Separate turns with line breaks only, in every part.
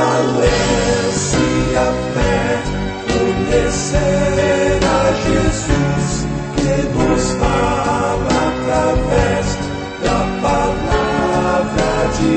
fortalece a fé, conhecer a Jesus, que nos fala através da palavra de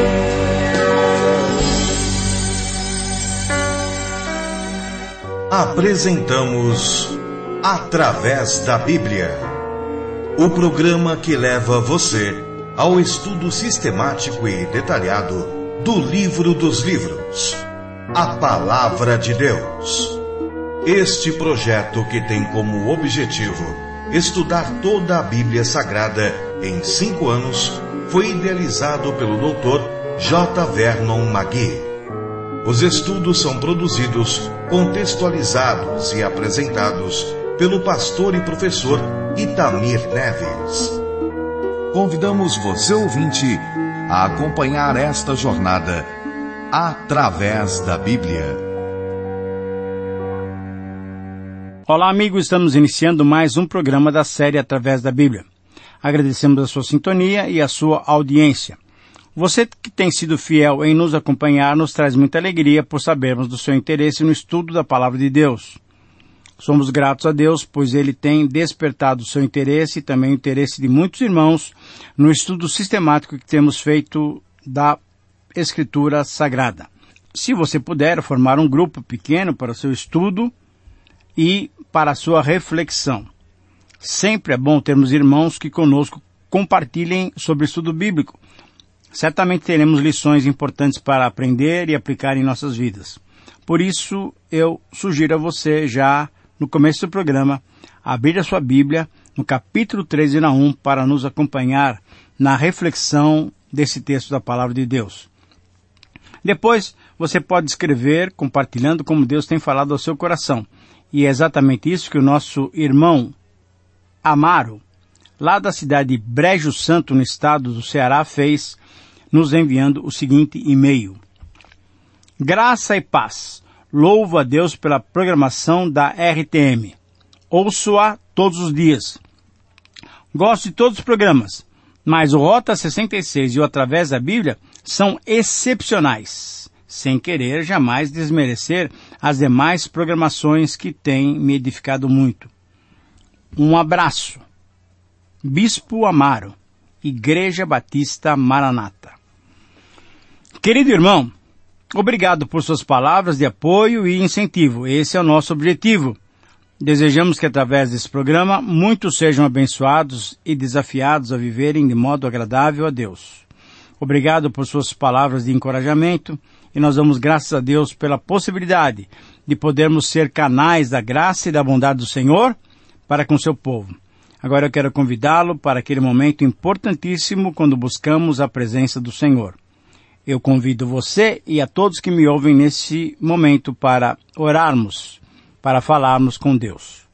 Deus.
Apresentamos Através da Bíblia, o programa que leva você ao estudo sistemático e detalhado do livro dos livros, a Palavra de Deus. Este projeto, que tem como objetivo estudar toda a Bíblia Sagrada em 5 anos, foi idealizado pelo Dr. J. Vernon McGee. Os estudos são produzidos, contextualizados e apresentados pelo pastor e professor Itamir Neves. Convidamos você, ouvinte, a acompanhar esta jornada através da Bíblia.
Olá, amigos, estamos iniciando mais um programa da série Através da Bíblia. Agradecemos a sua sintonia e a sua audiência. Você que tem sido fiel em nos acompanhar nos traz muita alegria por sabermos do seu interesse no estudo da Palavra de Deus. Somos gratos a Deus, pois Ele tem despertado o seu interesse e também o interesse de muitos irmãos no estudo sistemático que temos feito da Escritura Sagrada. Se você puder formar um grupo pequeno para o seu estudo e para a sua reflexão. Sempre é bom termos irmãos que conosco compartilhem sobre o estudo bíblico. Certamente teremos lições importantes para aprender e aplicar em nossas vidas. Por isso, eu sugiro a você, já no começo do programa, abrir a sua Bíblia no capítulo 3 de Naum para nos acompanhar na reflexão desse texto da Palavra de Deus. Depois, você pode escrever compartilhando como Deus tem falado ao seu coração. E é exatamente isso que o nosso irmão Amaro, lá da cidade de Brejo Santo, no estado do Ceará, fez, nos enviando o seguinte e-mail. Graça e paz. Louvo a Deus pela programação da RTM. Ouço-a todos os dias. Gosto de todos os programas, mas o Rota 66 e o Através da Bíblia são excepcionais, sem querer jamais desmerecer as demais programações que têm me edificado muito. Um abraço. Bispo Amaro, Igreja Batista Maranata. Querido irmão, obrigado por suas palavras de apoio e incentivo. Esse é o nosso objetivo. Desejamos que através desse programa muitos sejam abençoados e desafiados a viverem de modo agradável a Deus. Obrigado por suas palavras de encorajamento e nós damos graças a Deus pela possibilidade de podermos ser canais da graça e da bondade do Senhor para com seu povo. Agora eu quero convidá-lo para aquele momento importantíssimo quando buscamos a presença do Senhor. Eu convido você e a todos que me ouvem nesse momento para orarmos, para falarmos com Deus.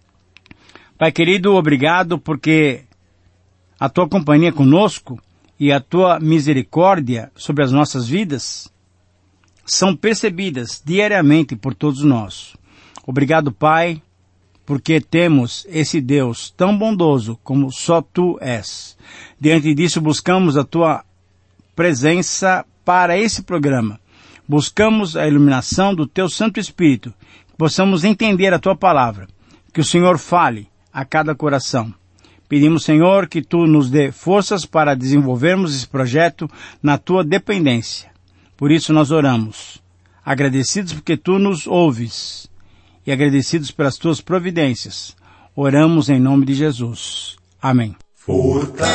Pai querido, obrigado porque a tua companhia conosco e a tua misericórdia sobre as nossas vidas são percebidas diariamente por todos nós. Obrigado, Pai, porque temos esse Deus tão bondoso como só tu és. Diante disso, buscamos a tua presença para esse programa. Buscamos a iluminação do teu Santo Espírito, que possamos entender a tua palavra, que o Senhor fale a cada coração. Pedimos, Senhor, que tu nos dê forças para desenvolvermos esse projeto na tua dependência. Por isso nós oramos, agradecidos porque tu nos ouves e agradecidos pelas tuas providências. Oramos em nome de Jesus. Amém.
Fortalece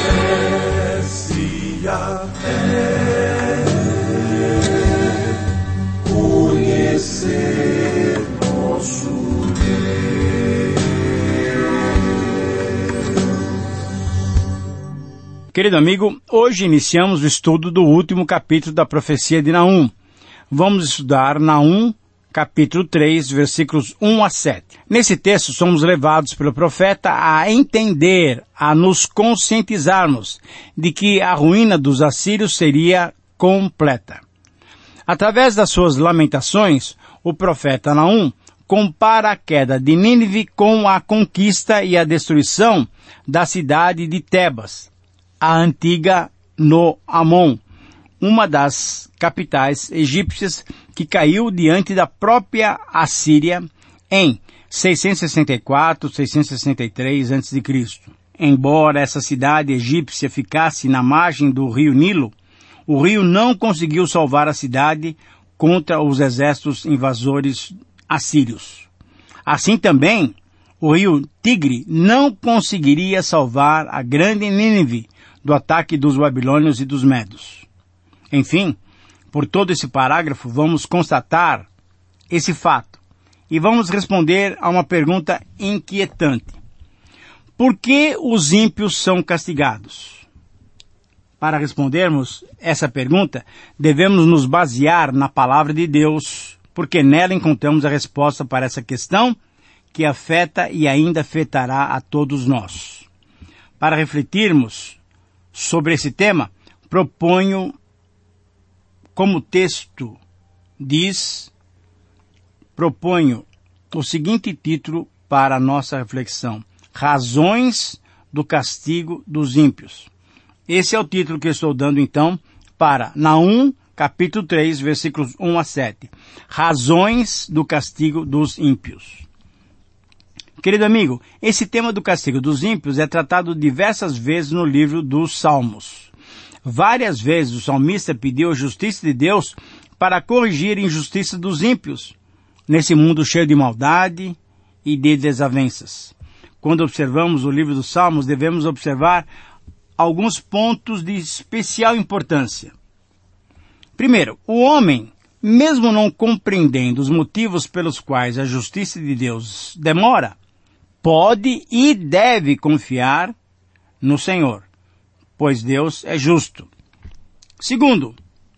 a fé, conhecer nosso Deus.
Querido amigo, hoje iniciamos o estudo do último capítulo da profecia de Naum. Vamos estudar Naum, capítulo 3, versículos 1 a 7. Nesse texto, somos levados pelo profeta a entender, a nos conscientizarmos de que a ruína dos assírios seria completa. Através das suas lamentações, o profeta Naum compara a queda de Nínive com a conquista e a destruição da cidade de Tebas, a antiga no Amon, uma das capitais egípcias que caiu diante da própria Assíria em 664-663 a.C. Embora essa cidade egípcia ficasse na margem do rio Nilo, o rio não conseguiu salvar a cidade contra os exércitos invasores assírios. Assim também, o rio Tigre não conseguiria salvar a grande Nínive do ataque dos babilônios e dos medos. Enfim, por todo esse parágrafo, vamos constatar esse fato e vamos responder a uma pergunta inquietante. Por que os ímpios são castigados? Para respondermos essa pergunta, devemos nos basear na palavra de Deus, porque nela encontramos a resposta para essa questão que afeta e ainda afetará a todos nós. Para refletirmos sobre esse tema, proponho, como o texto diz, o seguinte título para a nossa reflexão: Razões do castigo dos ímpios. Esse é o título que eu estou dando, então, para Naum, capítulo 3, versículos 1 a 7. Razões do castigo dos ímpios. Querido amigo, esse tema do castigo dos ímpios é tratado diversas vezes no livro dos Salmos. Várias vezes o salmista pediu a justiça de Deus para corrigir a injustiça dos ímpios, nesse mundo cheio de maldade e de desavenças. Quando observamos o livro dos Salmos, devemos observar alguns pontos de especial importância. Primeiro, o homem, mesmo não compreendendo os motivos pelos quais a justiça de Deus demora, pode e deve confiar no Senhor, pois Deus é justo. Segundo,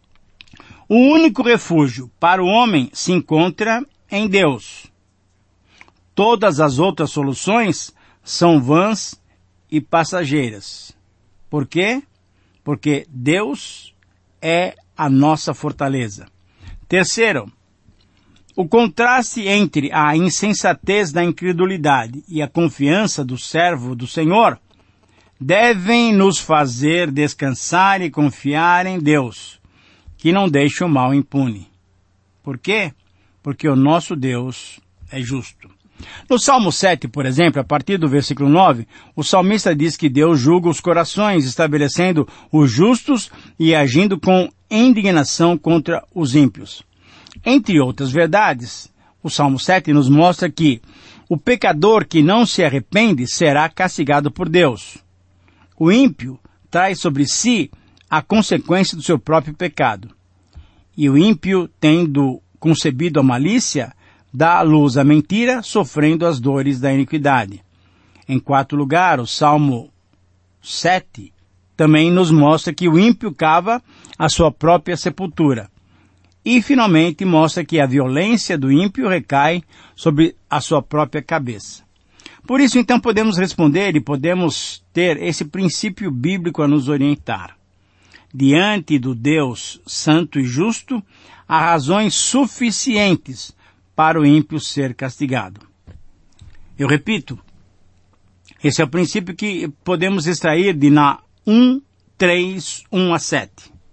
o único refúgio para o homem se encontra em Deus. Todas as outras soluções são vãs e passageiras. Por quê? Porque Deus é a nossa fortaleza. Terceiro, o contraste entre a insensatez da incredulidade e a confiança do servo do Senhor devem nos fazer descansar e confiar em Deus, que não deixa o mal impune. Por quê? Porque o nosso Deus é justo. No Salmo 7, por exemplo, a partir do versículo 9, o salmista diz que Deus julga os corações, estabelecendo os justos e agindo com indignação contra os ímpios. Entre outras verdades, o Salmo 7 nos mostra que o pecador que não se arrepende será castigado por Deus. O ímpio traz sobre si a consequência do seu próprio pecado. E o ímpio, tendo concebido a malícia, dá à luz a mentira, sofrendo as dores da iniquidade. Em quarto lugar, o Salmo 7 também nos mostra que o ímpio cava a sua própria sepultura. E, finalmente, mostra que a violência do ímpio recai sobre a sua própria cabeça. Por isso, então, podemos responder e podemos ter esse princípio bíblico a nos orientar. Diante do Deus santo e justo, há razões suficientes para o ímpio ser castigado. Eu repito, esse é o princípio que podemos extrair de Naum 3, 1 a 7.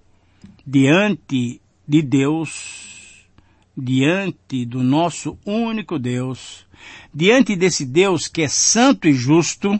Diante de Deus, diante do nosso único Deus, diante desse Deus que é santo e justo,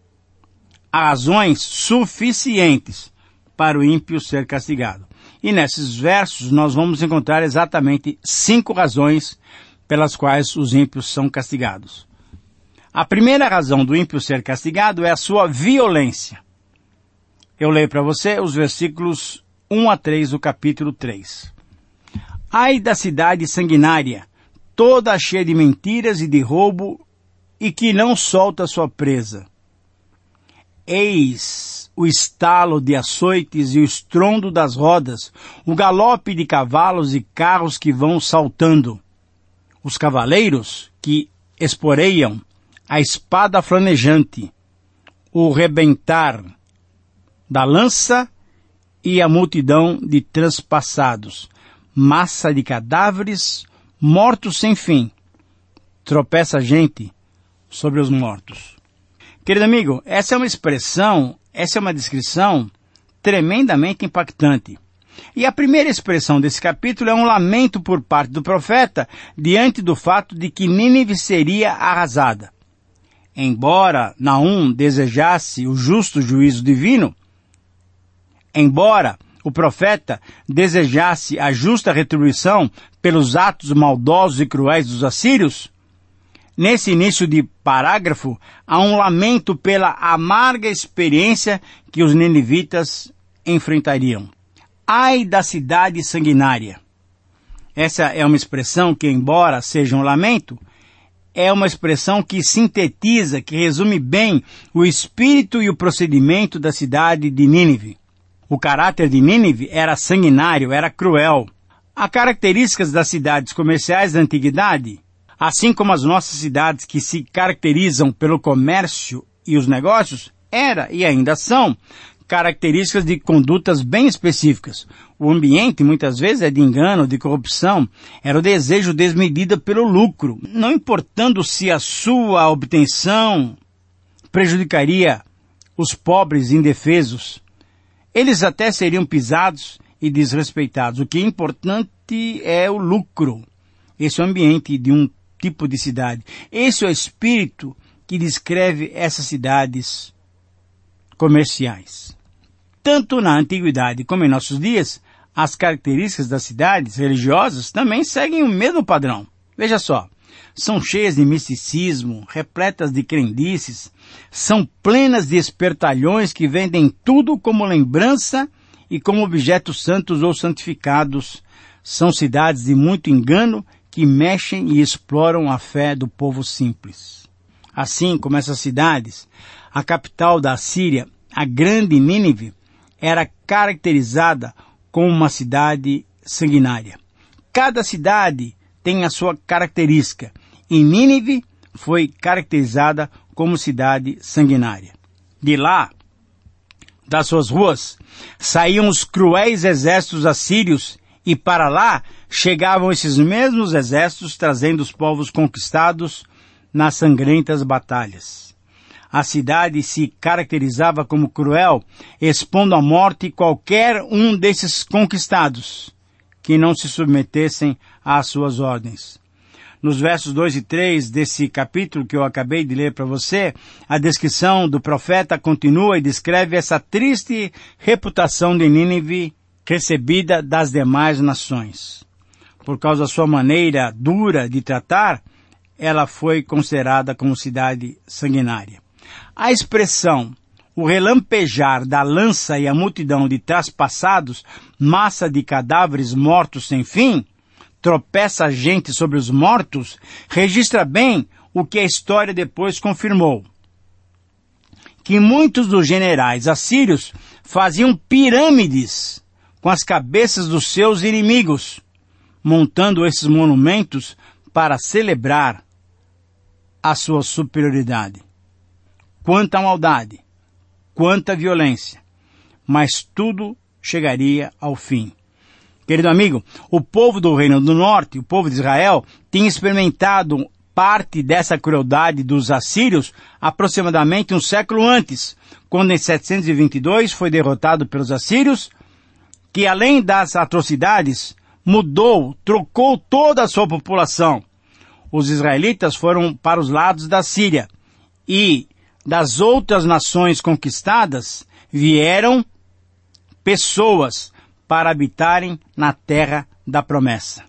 há razões suficientes para o ímpio ser castigado. E nesses versos nós vamos encontrar exatamente 5 razões pelas quais os ímpios são castigados. A primeira razão do ímpio ser castigado é a sua violência. Eu leio para você os versículos 1 a 3 do capítulo 3. Ai da cidade sanguinária, toda cheia de mentiras e de roubo, e que não solta sua presa. Eis o estalo de açoites e o estrondo das rodas, o galope de cavalos e carros que vão saltando. Os cavaleiros que esporeiam, a espada flamejante, o rebentar da lança e a multidão de transpassados, massa de cadáveres, mortos sem fim. Tropeça a gente sobre os mortos. Querido amigo, essa é uma expressão, essa é uma descrição tremendamente impactante. E a primeira expressão desse capítulo é um lamento por parte do profeta diante do fato de que Nínive seria arrasada. Embora Naum desejasse o justo juízo divino, embora o profeta desejasse a justa retribuição pelos atos maldosos e cruéis dos assírios, nesse início de parágrafo há um lamento pela amarga experiência que os ninivitas enfrentariam. Ai da cidade sanguinária! Essa é uma expressão que, embora seja um lamento, é uma expressão que sintetiza, que resume bem o espírito e o procedimento da cidade de Nínive. O caráter de Nínive era sanguinário, era cruel. Há características das cidades comerciais da antiguidade, assim como as nossas cidades que se caracterizam pelo comércio e os negócios, era e ainda são características de condutas bem específicas. O ambiente, muitas vezes, é de engano, de corrupção. Era o desejo desmedido pelo lucro, não importando se a sua obtenção prejudicaria os pobres indefesos. Eles até seriam pisados e desrespeitados. O que é importante é o lucro. Esse é o ambiente de um tipo de cidade. Esse é o espírito que descreve essas cidades comerciais. Tanto na antiguidade como em nossos dias, as características das cidades religiosas também seguem o mesmo padrão. Veja só, são cheias de misticismo, repletas de crendices, são plenas de espertalhões que vendem tudo como lembrança e como objetos santos ou santificados. São cidades de muito engano que mexem e exploram a fé do povo simples. Assim como essas cidades, a capital da Assíria, a grande Nínive, era caracterizada como uma cidade sanguinária. Cada cidade tem a sua característica, e Nínive foi caracterizada como cidade sanguinária. De lá, das suas ruas, saíam os cruéis exércitos assírios, e para lá chegavam esses mesmos exércitos trazendo os povos conquistados nas sangrentas batalhas. A cidade se caracterizava como cruel, expondo à morte qualquer um desses conquistados que não se submetessem às suas ordens. Nos versos 2 e 3 desse capítulo que eu acabei de ler para você, a descrição do profeta continua e descreve essa triste reputação de Nínive recebida das demais nações. Por causa da sua maneira dura de tratar, ela foi considerada como cidade sanguinária. A expressão, o relampejar da lança e a multidão de traspassados, massa de cadáveres mortos sem fim, tropeça a gente sobre os mortos, registra bem o que a história depois confirmou. Que muitos dos generais assírios faziam pirâmides com as cabeças dos seus inimigos, montando esses monumentos para celebrar a sua superioridade. Quanta maldade, quanta violência, mas tudo chegaria ao fim. Querido amigo, o povo do Reino do Norte, o povo de Israel, tinha experimentado parte dessa crueldade dos assírios aproximadamente um século antes, quando em 722 foi derrotado pelos assírios, que além das atrocidades, trocou toda a sua população. Os israelitas foram para os lados da Síria e das outras nações conquistadas vieram pessoas para habitarem na terra da promessa.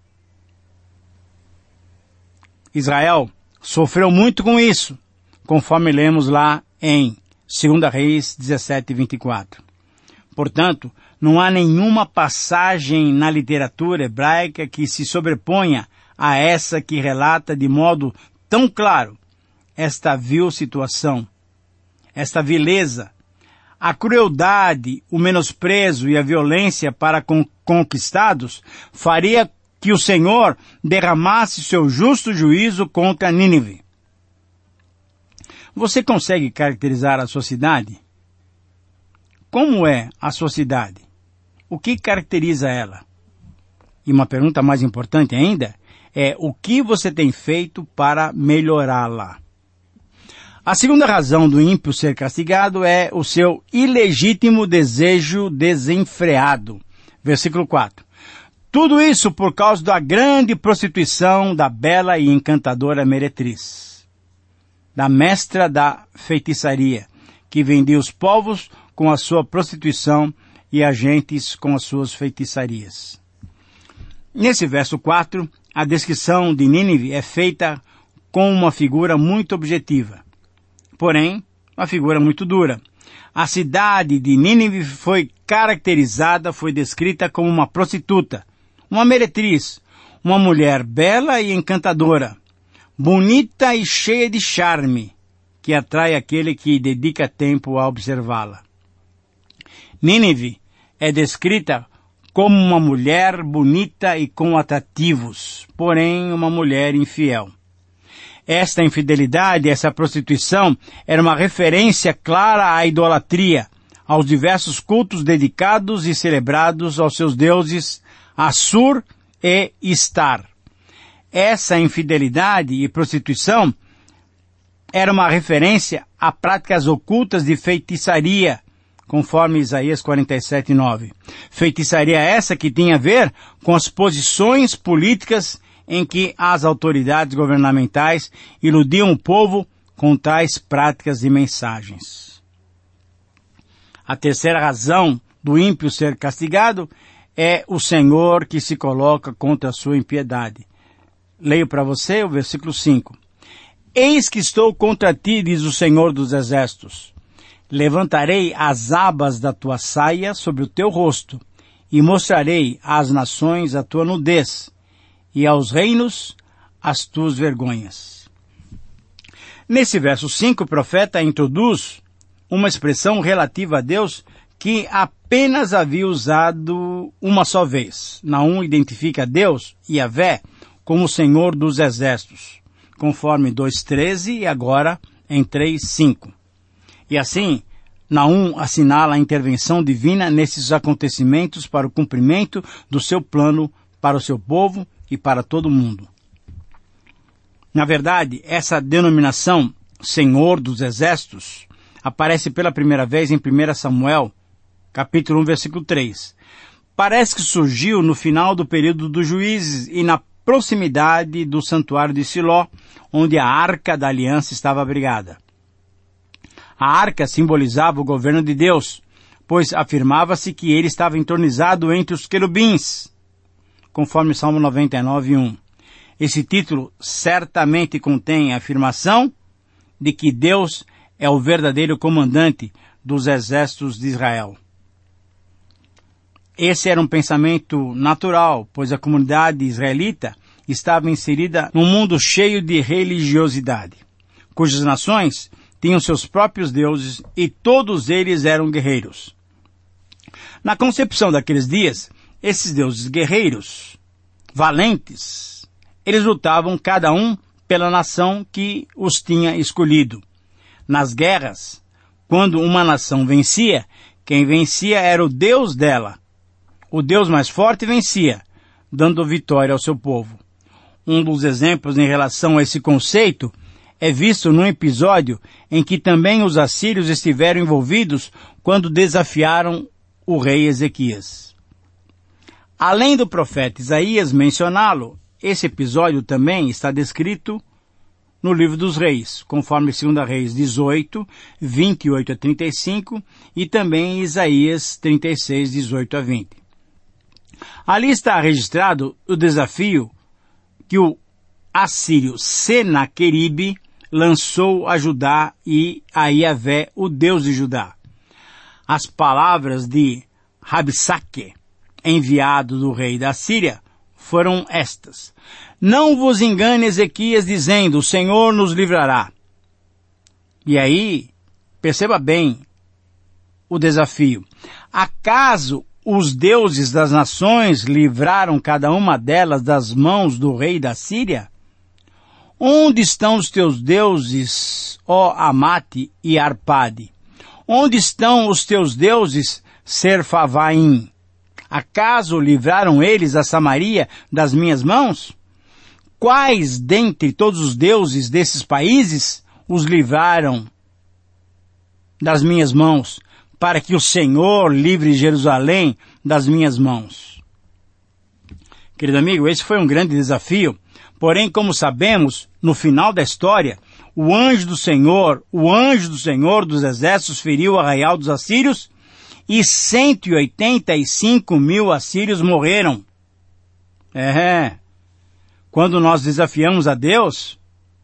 Israel sofreu muito com isso, conforme lemos lá em 2 Reis 17 e 24. Portanto, não há nenhuma passagem na literatura hebraica que se sobreponha a essa que relata de modo tão claro esta vil situação, esta vileza, a crueldade, o menosprezo e a violência para conquistados faria que o Senhor derramasse seu justo juízo contra Nínive. Você consegue caracterizar a sua cidade? Como é a sua cidade? O que caracteriza ela? E uma pergunta mais importante ainda é o que você tem feito para melhorá-la? A segunda razão do ímpio ser castigado é o seu ilegítimo desejo desenfreado. Versículo 4. Tudo isso por causa da grande prostituição da bela e encantadora meretriz, da mestra da feitiçaria, que vendia os povos com a sua prostituição e as gentes com as suas feitiçarias. Nesse verso 4, a descrição de Nínive é feita com uma figura muito objetiva, porém, uma figura muito dura. A cidade de Nínive foi descrita como uma prostituta, uma meretriz, uma mulher bela e encantadora, bonita e cheia de charme, que atrai aquele que dedica tempo a observá-la. Nínive é descrita como uma mulher bonita e com atrativos, porém uma mulher infiel. Esta infidelidade, essa prostituição, era uma referência clara à idolatria, aos diversos cultos dedicados e celebrados aos seus deuses Assur e Istar. Essa infidelidade e prostituição era uma referência a práticas ocultas de feitiçaria, conforme Isaías 47:9. Feitiçaria essa que tinha a ver com as posições políticas em que as autoridades governamentais iludiam o povo com tais práticas e mensagens. A terceira razão do ímpio ser castigado é o Senhor que se coloca contra a sua impiedade. Leio para você o versículo 5. Eis que estou contra ti, diz o Senhor dos Exércitos. Levantarei as abas da tua saia sobre o teu rosto, e mostrarei às nações a tua nudez, e aos reinos as tuas vergonhas. Nesse verso 5, o profeta introduz uma expressão relativa a Deus que apenas havia usado uma só vez. Naum identifica Deus, Yahvé, como o Senhor dos Exércitos, conforme 2:13 e agora em 3:5. E assim, Naum assinala a intervenção divina nesses acontecimentos para o cumprimento do seu plano para o seu povo e para todo o mundo. Na verdade, essa denominação, Senhor dos Exércitos, aparece pela primeira vez em 1 Samuel, capítulo 1, versículo 3. Parece que surgiu no final do período dos juízes e na proximidade do santuário de Siló, onde a Arca da Aliança estava abrigada. A arca simbolizava o governo de Deus, pois afirmava-se que ele estava entronizado entre os querubins, conforme Salmo 99:1. Esse título certamente contém a afirmação de que Deus é o verdadeiro comandante dos exércitos de Israel. Esse era um pensamento natural, pois a comunidade israelita estava inserida num mundo cheio de religiosidade, cujas nações tinham seus próprios deuses e todos eles eram guerreiros. Na concepção daqueles dias, esses deuses guerreiros, valentes, eles lutavam cada um pela nação que os tinha escolhido. Nas guerras, quando uma nação vencia, quem vencia era o Deus dela. O Deus mais forte vencia, dando vitória ao seu povo. Um dos exemplos em relação a esse conceito é visto num episódio em que também os assírios estiveram envolvidos quando desafiaram o rei Ezequias. Além do profeta Isaías mencioná-lo, esse episódio também está descrito no livro dos reis, conforme 2 Reis 18, 28 a 35 e também Isaías 36, 18 a 20. Ali está registrado o desafio que o assírio Senaqueribe lançou a Judá e a Yahvé, o Deus de Judá. As palavras de Rabsaque, enviado do rei da Síria, foram estas: Não vos engane, Ezequias, dizendo, o Senhor nos livrará. E aí, perceba bem o desafio. Acaso os deuses das nações livraram cada uma delas das mãos do rei da Síria? Onde estão os teus deuses, ó Amate e Arpade? Onde estão os teus deuses, Serfavaim? Acaso livraram eles a Samaria das minhas mãos? Quais dentre todos os deuses desses países os livraram das minhas mãos, para que o Senhor livre Jerusalém das minhas mãos. Querido amigo, esse foi um grande desafio, porém, como sabemos, no final da história, o anjo do Senhor dos exércitos feriu o arraial dos assírios e 185 mil assírios morreram. Quando nós desafiamos a Deus,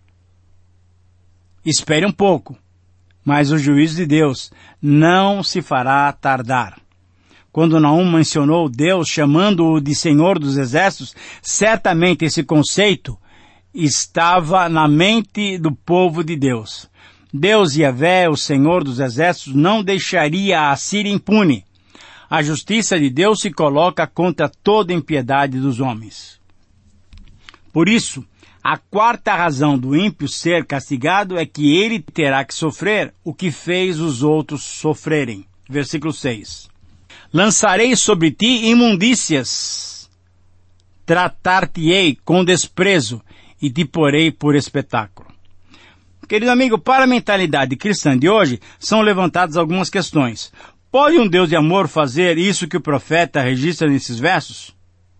espere um pouco, mas o juízo de Deus não se fará tardar. Quando Naum mencionou Deus chamando-o de Senhor dos Exércitos, certamente esse conceito estava na mente do povo de Deus. Deus Yahvé, o Senhor dos Exércitos, não deixaria a Assíria impune. A justiça de Deus se coloca contra toda impiedade dos homens. Por isso, a quarta razão do ímpio ser castigado é que ele terá que sofrer o que fez os outros sofrerem. Versículo 6. Lançarei sobre ti imundícias, tratar-te-ei com desprezo e te porei por espetáculo. Querido amigo, para a mentalidade cristã de hoje, são levantadas algumas questões. Pode um Deus de amor fazer isso que o profeta registra nesses versos?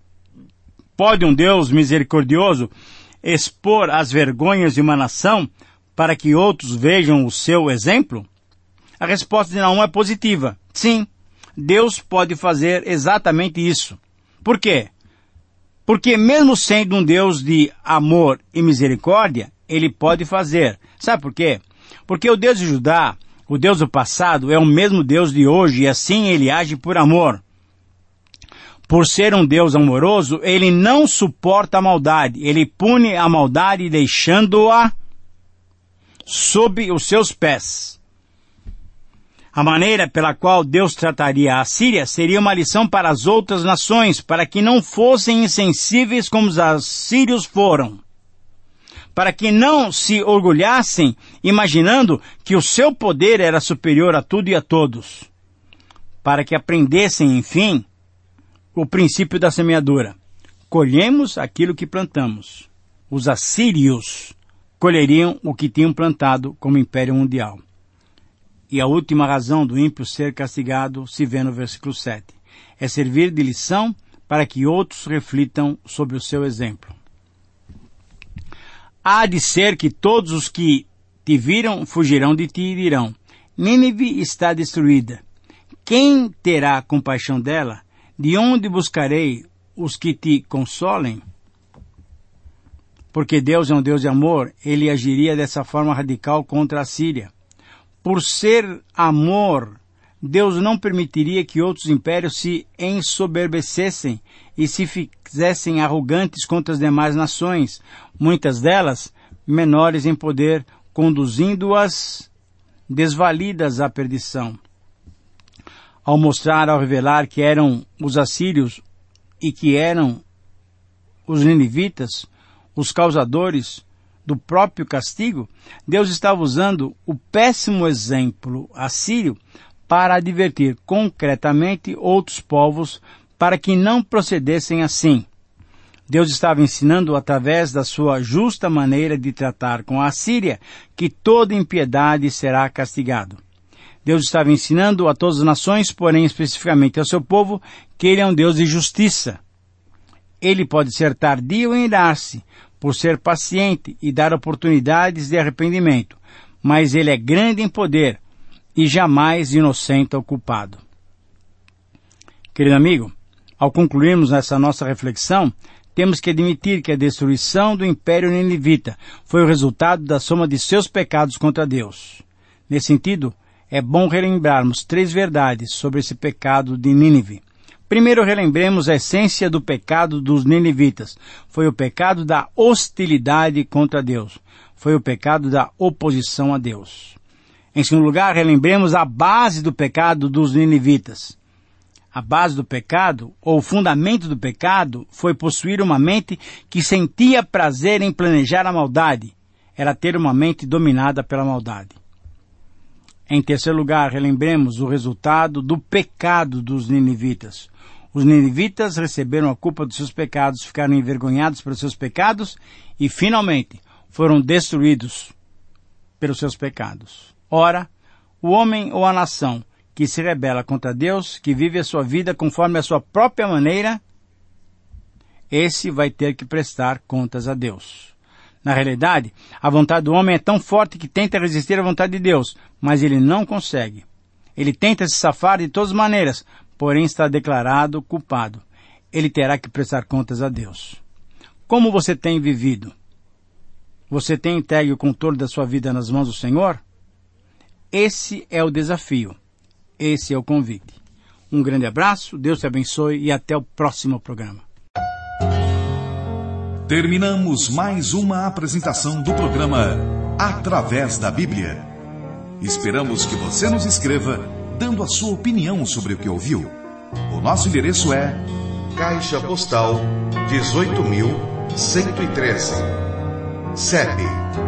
Pode um Deus misericordioso expor as vergonhas de uma nação para que outros vejam o seu exemplo? A resposta de Naum é positiva. Sim, Deus pode fazer exatamente isso. Por quê? Porque mesmo sendo um Deus de amor e misericórdia, Ele pode fazer. Sabe por quê? Porque o Deus de Judá, o Deus do passado, é o mesmo Deus de hoje e assim Ele age por amor. Por ser um Deus amoroso, Ele não suporta a maldade. Ele pune a maldade deixando-a sob os seus pés. A maneira pela qual Deus trataria a Síria seria uma lição para as outras nações, para que não fossem insensíveis como os assírios foram. Para que não se orgulhassem, imaginando que o seu poder era superior a tudo e a todos. Para que aprendessem, enfim, o princípio da semeadura. Colhemos aquilo que plantamos. Os assírios colheriam o que tinham plantado como império mundial. E a última razão do ímpio ser castigado se vê no versículo 7. É servir de lição para que outros reflitam sobre o seu exemplo. Há de ser que todos os que te viram fugirão de ti e dirão: Nínive está destruída. Quem terá compaixão dela? De onde buscarei os que te consolem? Porque Deus é um Deus de amor, Ele agiria dessa forma radical contra a Síria. Por ser amor, Deus não permitiria que outros impérios se ensoberbecessem e se fizessem arrogantes contra as demais nações, muitas delas menores em poder, conduzindo-as desvalidas à perdição. Ao revelar que eram os assírios e que eram os ninivitas, os causadores do próprio castigo, Deus estava usando o péssimo exemplo assírio para advertir concretamente outros povos para que não procedessem assim. Deus estava ensinando através da sua justa maneira de tratar com a Assíria que toda impiedade será castigado. Deus estava ensinando a todas as nações, porém especificamente ao seu povo, que Ele é um Deus de justiça. Ele pode ser tardio em irar-se, por ser paciente e dar oportunidades de arrependimento, mas Ele é grande em poder e jamais inocenta o culpado. Querido amigo, ao concluirmos essa nossa reflexão, temos que admitir que a destruição do Império Ninivita foi o resultado da soma de seus pecados contra Deus. Nesse sentido, é bom relembrarmos 3 verdades sobre esse pecado de Nínive. Primeiro, relembremos a essência do pecado dos ninivitas. Foi o pecado da hostilidade contra Deus. Foi o pecado da oposição a Deus. Em segundo lugar, relembremos a base do pecado dos ninivitas. A base do pecado, ou o fundamento do pecado, foi possuir uma mente que sentia prazer em planejar a maldade. Era ter uma mente dominada pela maldade. Em terceiro lugar, relembremos o resultado do pecado dos ninivitas. Os ninivitas receberam a culpa dos seus pecados, ficaram envergonhados pelos seus pecados e, finalmente, foram destruídos pelos seus pecados. Ora, o homem ou a nação que se rebela contra Deus, que vive a sua vida conforme a sua própria maneira, esse vai ter que prestar contas a Deus. Na realidade, a vontade do homem é tão forte que tenta resistir à vontade de Deus, mas ele não consegue. Ele tenta se safar de todas as maneiras, porém está declarado culpado. Ele terá que prestar contas a Deus. Como você tem vivido? Você tem entregue o controle da sua vida nas mãos do Senhor? Esse é o desafio. Esse é o convite. Um grande abraço, Deus te abençoe e até o próximo programa.
Terminamos mais uma apresentação do programa Através da Bíblia. Esperamos que você nos escreva, dando a sua opinião sobre o que ouviu. O nosso endereço é Caixa Postal 18.113, CEP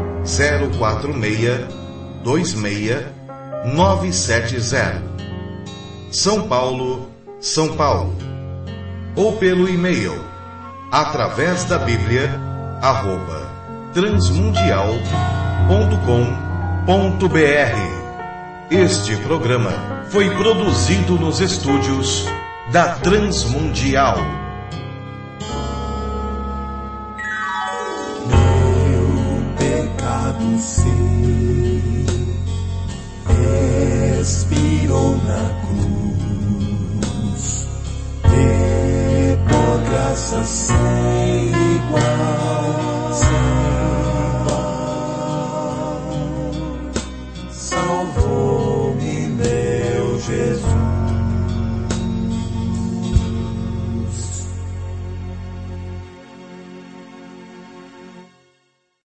046269770, São Paulo, São Paulo. Ou pelo e-mail através da Bíblia @transmundial.com.br. Este programa foi produzido nos estúdios da Transmundial.
Meu pecado sim expirou na cruz, e por graça sem igual, salvou-me meu Jesus.